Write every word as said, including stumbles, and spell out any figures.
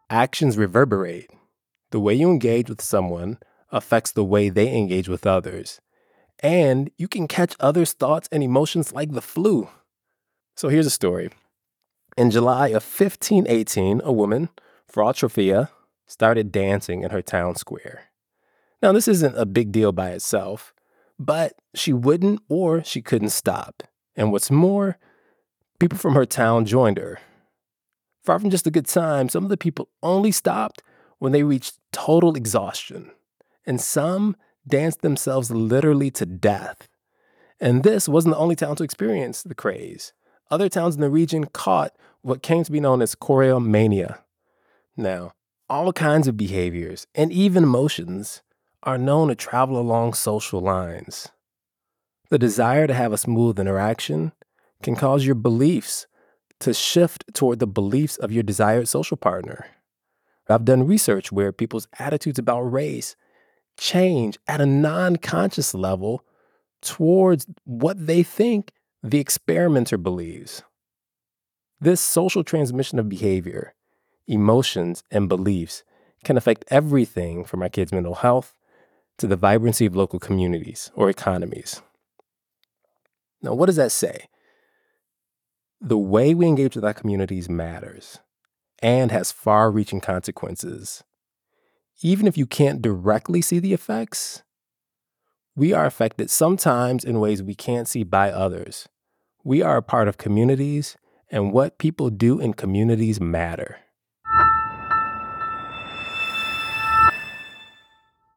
Actions reverberate. The way you engage with someone affects the way they engage with others. And you can catch others' thoughts and emotions like the flu. So here's a story. In July of fifteen eighteen, a woman, Frau Trophea, started dancing in her town square. Now, this isn't a big deal by itself, but she wouldn't or she couldn't stop. And what's more, people from her town joined her. Far from just a good time, some of the people only stopped when they reached total exhaustion. And some danced themselves literally to death. And this wasn't the only town to experience the craze. Other towns in the region caught what came to be known as choreomania. Now, all kinds of behaviors and even emotions are known to travel along social lines. The desire to have a smooth interaction can cause your beliefs to shift toward the beliefs of your desired social partner. I've done research where people's attitudes about race change at a non-conscious level towards what they think the experimenter believes. This social transmission of behavior, emotions, and beliefs can affect everything from our kids' mental health to the vibrancy of local communities or economies. Now, what does that say? The way we engage with our communities matters and has far-reaching consequences. Even if you can't directly see the effects, we are affected sometimes in ways we can't see by others. We are a part of communities, and what people do in communities matter.